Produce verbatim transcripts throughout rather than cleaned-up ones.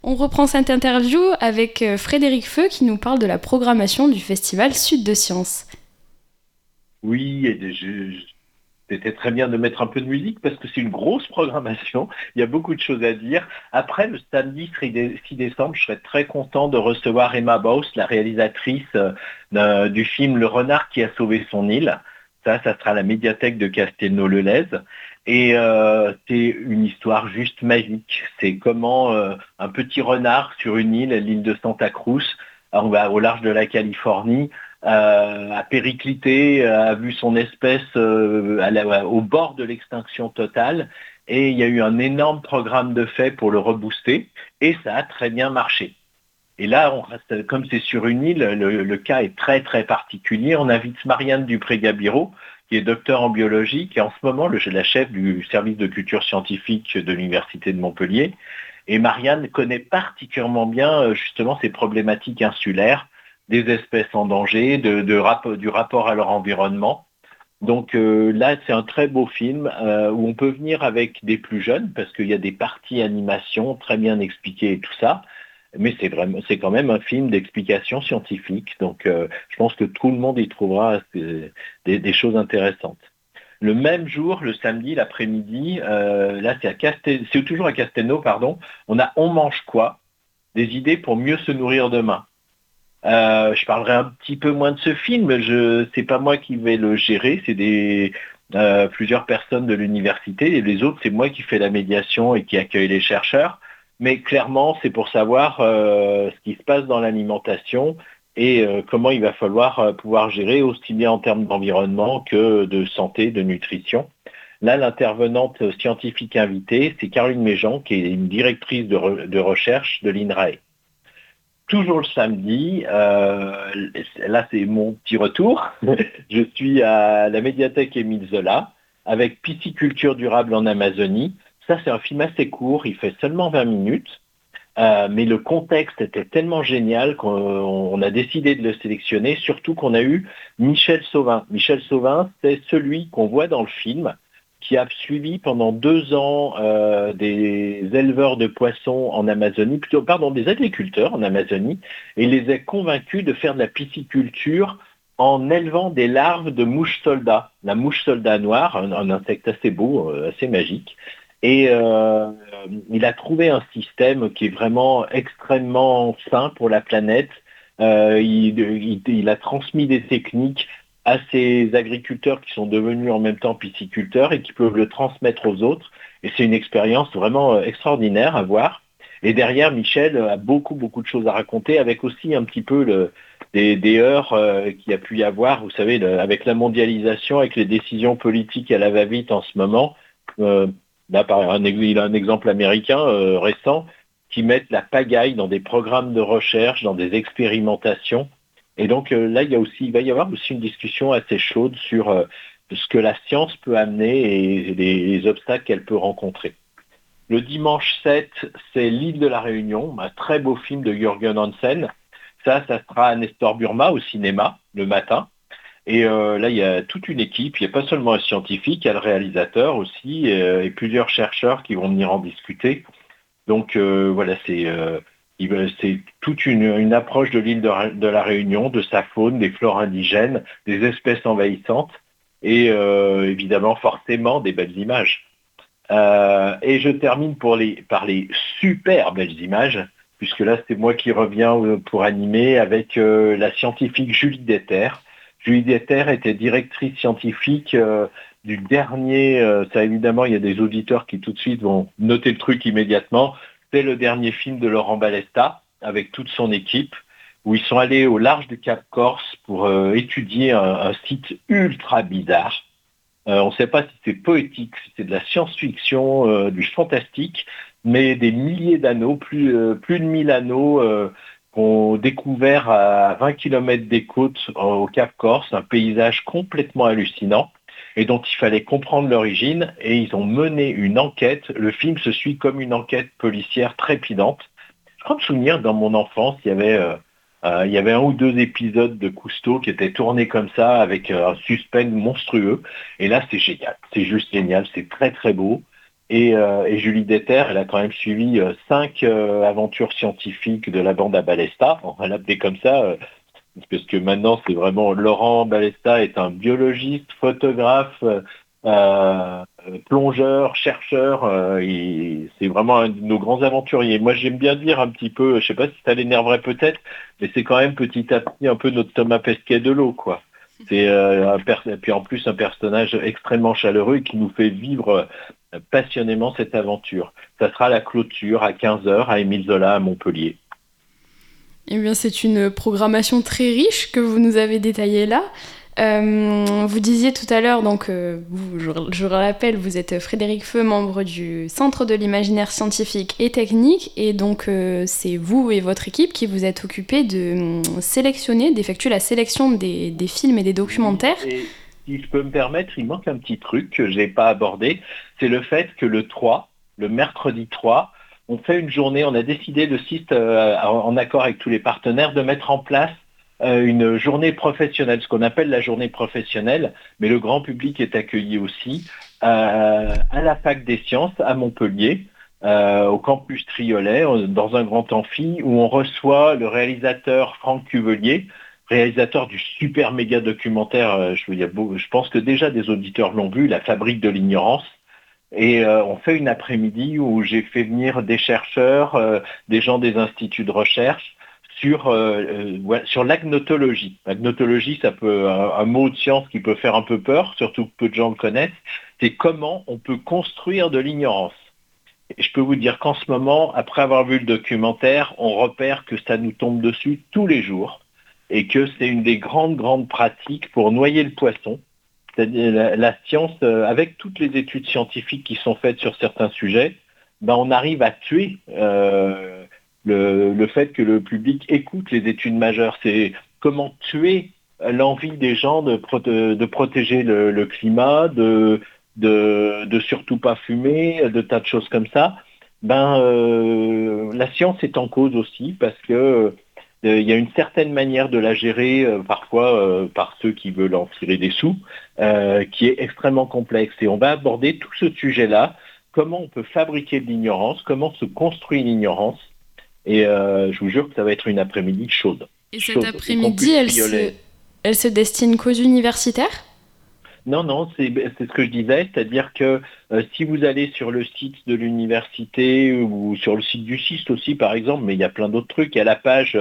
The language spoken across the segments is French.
On reprend cette interview avec euh, Frédéric Feu qui nous parle de la programmation du festival Sud de Sciences. Oui, et je, je- c'était très bien de mettre un peu de musique parce que c'est une grosse programmation. Il y a beaucoup de choses à dire. Après, le samedi six décembre, je serais très content de recevoir Emma Bauss, la réalisatrice euh, d'un- du film Le renard qui a sauvé son île. Ça, ça sera à la médiathèque de Castelnau-le-Lez. Et euh, c'est une histoire juste magique. C'est comment euh, un petit renard sur une île, l'île de Santa Cruz, on va au large de la Californie, euh, a périclité, a vu son espèce euh, à la- au bord de l'extinction totale. Et il y a eu un énorme programme de fait pour le rebooster. Et ça a très bien marché. Et là, on reste, comme c'est sur une île, le, le cas est très très particulier. On invite Marianne Dupré-Gabiro, qui est docteur en biologie, qui est en ce moment le, la chef du service de culture scientifique de l'Université de Montpellier. Et Marianne connaît particulièrement bien euh, justement ces problématiques insulaires, des espèces en danger, de, de rap- du rapport à leur environnement. Donc euh, là, c'est un très beau film euh, où on peut venir avec des plus jeunes parce qu'il y a des parties animation très bien expliquées et tout ça. Mais c'est vraiment, c'est quand même un film d'explication scientifique. Donc euh, je pense que tout le monde y trouvera euh, des, des choses intéressantes. Le même jour, le samedi, l'après-midi, euh, là c'est à Castel, c'est toujours à Castelnau, pardon. On a On mange quoi? Des idées pour mieux se nourrir demain. Euh, je parlerai un petit peu moins de ce film. Je, c'est pas moi qui vais le gérer, c'est des euh, plusieurs personnes de l'université et les autres, c'est moi qui fais la médiation et qui accueille les chercheurs. Mais clairement, c'est pour savoir euh, ce qui se passe dans l'alimentation et euh, comment il va falloir euh, pouvoir gérer aussi bien en termes d'environnement que de santé, de nutrition. Là, l'intervenante scientifique invitée, c'est Caroline Méjean, qui est une directrice de, re- de recherche de l'INRAE. Toujours le samedi, euh, là c'est mon petit retour. Je suis à la médiathèque Émile Zola avec Pisciculture durable en Amazonie. Ça c'est un film assez court, il fait seulement vingt minutes, euh, mais le contexte était tellement génial qu'on on a décidé de le sélectionner, surtout qu'on a eu Michel Sauvin. Michel Sauvin, c'est celui qu'on voit dans le film, qui a suivi pendant deux ans euh, des éleveurs de poissons en Amazonie, plutôt, pardon, des agriculteurs en Amazonie, et les a convaincus de faire de la pisciculture en élevant des larves de mouches soldats. La mouche soldat noire, un, un insecte assez beau, euh, assez magique. Et euh, il a trouvé un système qui est vraiment extrêmement sain pour la planète. Euh, il, il, il a transmis des techniques à ces agriculteurs qui sont devenus en même temps pisciculteurs et qui peuvent le transmettre aux autres. Et c'est une expérience vraiment euh, extraordinaire à voir. Et derrière, Michel a beaucoup, beaucoup de choses à raconter, avec aussi un petit peu le, des, des heures euh, qu'il y a pu y avoir, vous savez, le, avec la mondialisation, avec les décisions politiques à la va-vite en ce moment. Euh, Là, par un, il a un exemple américain euh, récent qui mettent la pagaille dans des programmes de recherche, dans des expérimentations. Et donc euh, là, il, y a aussi, il va y avoir aussi une discussion assez chaude sur euh, ce que la science peut amener et les, les obstacles qu'elle peut rencontrer. Le dimanche sept, c'est L'île de la Réunion, un très beau film de Jürgen Hansen. Ça, ça sera à Nestor Burma au cinéma le matin. Et euh, là, il y a toute une équipe. Il n'y a pas seulement un scientifique, il y a le réalisateur aussi euh, et plusieurs chercheurs qui vont venir en discuter. Donc euh, voilà, c'est euh, c'est toute une, une approche de l'île de, de, la Réunion, de sa faune, des flores indigènes, des espèces envahissantes et euh, évidemment forcément des belles images. Euh, et je termine pour les, par les super belles images, puisque là c'est moi qui reviens euh, pour animer avec euh, la scientifique Julie Detter. Julie Detter était directrice scientifique euh, du dernier, euh, ça évidemment il y a des auditeurs qui tout de suite vont noter le truc immédiatement, c'est le dernier film de Laurent Balesta avec toute son équipe, où ils sont allés au large du Cap Corse pour euh, étudier un, un site ultra bizarre. Euh, on ne sait pas si c'est poétique, si c'est de la science-fiction, euh, du fantastique, mais des milliers d'anneaux, plus, euh, plus de mille anneaux euh, qu'on découvert à vingt kilomètres des côtes euh, au Cap Corse, un paysage complètement hallucinant et dont il fallait comprendre l'origine. Et ils ont mené une enquête. Le film se suit comme une enquête policière trépidante. Je crois me souvenir, dans mon enfance, il y avait, euh, euh, il y avait un ou deux épisodes de Cousteau qui étaient tournés comme ça, avec euh, un suspense monstrueux. Et là, c'est génial. C'est juste génial. C'est très, très beau. Et, euh, et Julie Detter, elle a quand même suivi euh, cinq euh, aventures scientifiques de la bande à Balesta, on va l'appeler comme ça, euh, parce que maintenant c'est vraiment Laurent Balesta est un biologiste, photographe, euh, plongeur, chercheur, euh, il- c'est vraiment un de nos grands aventuriers. Moi j'aime bien dire un petit peu, je sais pas si ça l'énerverait peut-être, mais c'est quand même petit à petit un peu notre Thomas Pesquet de l'eau, quoi. C'est euh, un per- et puis en plus un personnage extrêmement chaleureux qui nous fait vivre euh, passionnément cette aventure. Ça sera la clôture à quinze heures à Émile Zola à Montpellier. Eh bien, c'est une programmation très riche que vous nous avez détaillée là. Euh, vous disiez tout à l'heure, donc, euh, vous, je, je rappelle, vous êtes Frédéric Feu, membre du Centre de l'imaginaire scientifique et technique, et donc euh, c'est vous et votre équipe qui vous êtes occupés de euh, sélectionner, d'effectuer la sélection des, des films et des documentaires. Et si je peux me permettre, il manque un petit truc que je n'ai pas abordé, c'est le fait que le trois, le mercredi trois, on fait une journée, on a décidé, le site, euh, en accord avec tous les partenaires, de mettre en place euh, une journée professionnelle, ce qu'on appelle la journée professionnelle, mais le grand public est accueilli aussi, euh, à la Fac des Sciences à Montpellier, euh, au campus Triolet, dans un grand amphi, où on reçoit le réalisateur Franck Cuvelier, réalisateur du super méga documentaire, euh, je, veux dire, je pense que déjà des auditeurs l'ont vu, La Fabrique de l'ignorance. Et euh, on fait une après-midi où j'ai fait venir des chercheurs, euh, des gens des instituts de recherche sur, euh, euh, ouais, sur l'agnotologie. L'agnotologie, ça peut un, un mot de science qui peut faire un peu peur, surtout que peu de gens le connaissent. C'est comment on peut construire de l'ignorance. Et je peux vous dire qu'en ce moment, après avoir vu le documentaire, on repère que ça nous tombe dessus tous les jours et que c'est une des grandes, grandes pratiques pour noyer le poisson. C'est-à-dire la, la science, euh, avec toutes les études scientifiques qui sont faites sur certains sujets, ben on arrive à tuer euh, le, le fait que le public écoute les études majeures. C'est comment tuer l'envie des gens de, prote- de protéger le, le climat, de, de, de surtout pas fumer, de tas de choses comme ça. Ben, euh, la science est en cause aussi parce que euh, il y a une certaine manière de la gérer, euh, parfois euh, par ceux qui veulent en tirer des sous, euh, qui est extrêmement complexe. Et on va aborder tout ce sujet-là, comment on peut fabriquer de l'ignorance, comment se construit l'ignorance. Et euh, je vous jure que ça va être une après-midi chaude. Et cet chaude. après-midi, elle se, elle se destine qu'aux universitaires ? Non, non, c'est c'est ce que je disais, c'est-à-dire que euh, si vous allez sur le site de l'université ou sur le site du C I S T aussi, par exemple, mais il y a plein d'autres trucs, il y a la page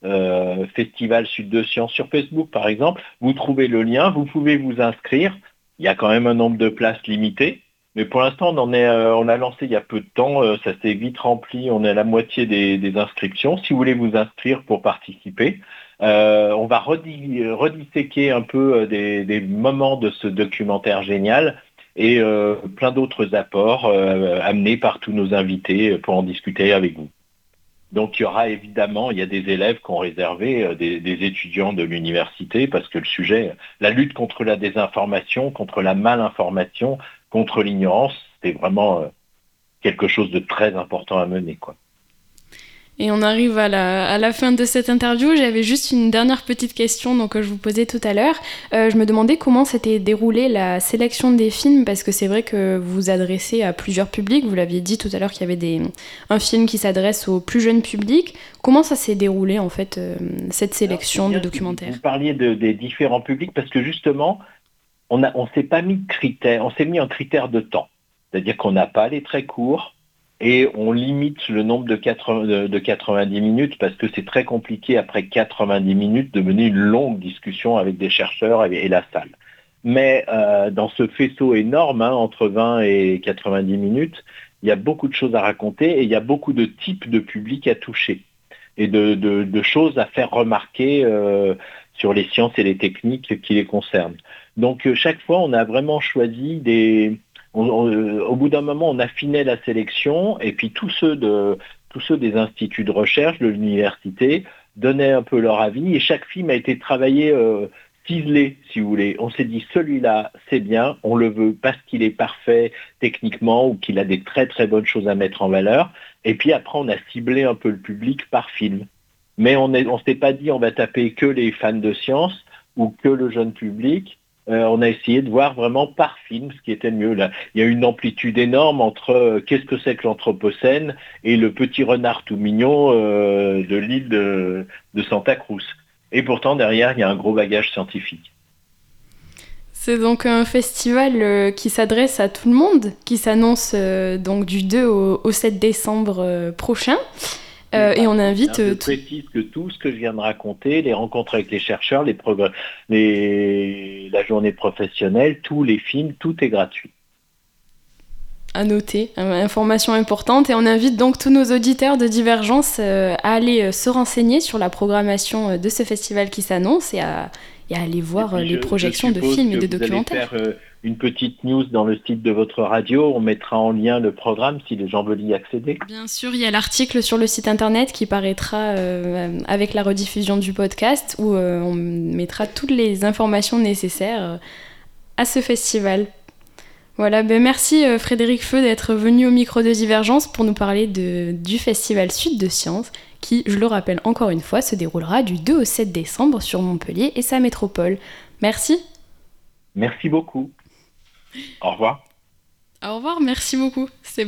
euh, Festival Sud de Sciences sur Facebook, par exemple, vous trouvez le lien, vous pouvez vous inscrire. Il y a quand même un nombre de places limité, mais pour l'instant, on en est, euh, on a lancé il y a peu de temps, euh, ça s'est vite rempli, on est à la moitié des, des inscriptions. Si vous voulez vous inscrire pour participer, Euh, on va redis, redisséquer un peu des, des moments de ce documentaire génial et euh, plein d'autres apports euh, amenés par tous nos invités pour en discuter avec vous. Donc il y aura évidemment, il y a des élèves qui ont réservé, euh, des, des étudiants de l'université, parce que le sujet, la lutte contre la désinformation, contre la malinformation, contre l'ignorance, c'est vraiment euh, quelque chose de très important à mener, quoi. Et on arrive à la, à la fin de cette interview. J'avais juste une dernière petite question donc, que je vous posais tout à l'heure. Euh, je me demandais comment s'était déroulée la sélection des films, parce que c'est vrai que vous vous adressez à plusieurs publics. Vous l'aviez dit tout à l'heure qu'il y avait des, un film qui s'adresse au plus jeune public. Comment ça s'est déroulé, en fait, euh, cette sélection de documentaires ? Vous parliez de, des différents publics, parce que justement, on ne on s'est pas mis de critères, on s'est mis un critère de temps. C'est-à-dire qu'on n'a pas les très courts, et on limite le nombre de, quatre-vingts, de, de quatre-vingt-dix minutes parce que c'est très compliqué après quatre-vingt-dix minutes de mener une longue discussion avec des chercheurs et, et la salle. Mais euh, dans ce faisceau énorme, hein, entre vingt et quatre-vingt-dix minutes, il y a beaucoup de choses à raconter et il y a beaucoup de types de publics à toucher et de, de, de choses à faire remarquer euh, sur les sciences et les techniques qui les concernent. Donc euh, chaque fois, on a vraiment choisi des... On, on, au bout d'un moment, on affinait la sélection et puis tous ceux, de, tous ceux des instituts de recherche, de l'université, donnaient un peu leur avis et chaque film a été travaillé, euh, ciselé, si vous voulez. On s'est dit, celui-là, c'est bien, on le veut parce qu'il est parfait techniquement ou qu'il a des très très bonnes choses à mettre en valeur. Et puis après, on a ciblé un peu le public par film. Mais on ne on s'est pas dit, on va taper que les fans de science ou que le jeune public. Euh, on a essayé de voir vraiment par film ce qui était le mieux. Là, il y a une amplitude énorme entre euh, qu'est-ce que c'est que l'Anthropocène et le petit renard tout mignon euh, de l'île de, de Santa Cruz. Et pourtant, derrière, il y a un gros bagage scientifique. C'est donc un festival euh, qui s'adresse à tout le monde, qui s'annonce euh, donc du deux au, au sept décembre euh, prochain. Euh, et on invite... Je Euh, précise que tout ce que je viens de raconter, les rencontres avec les chercheurs, les progr- les... la journée professionnelle, tous les films, tout est gratuit. À noter, information importante, et on invite donc tous nos auditeurs de Divergence euh, à aller euh, se renseigner sur la programmation euh, de ce festival qui s'annonce et à, et à aller voir euh, les je, projections je de films et que de vous documentaires. Allez faire euh, une petite news dans le site de votre radio, on mettra en lien le programme si les gens veulent y accéder. Bien sûr, il y a l'article sur le site internet qui paraîtra euh, avec la rediffusion du podcast où euh, on mettra toutes les informations nécessaires euh, à ce festival. Voilà, ben merci euh, Frédéric Feu d'être venu au micro de Divergence pour nous parler de, du festival Suite de Sciences qui, je le rappelle encore une fois, se déroulera du deux au sept décembre sur Montpellier et sa métropole. Merci. Merci beaucoup. Au revoir. Au revoir, merci beaucoup. C'est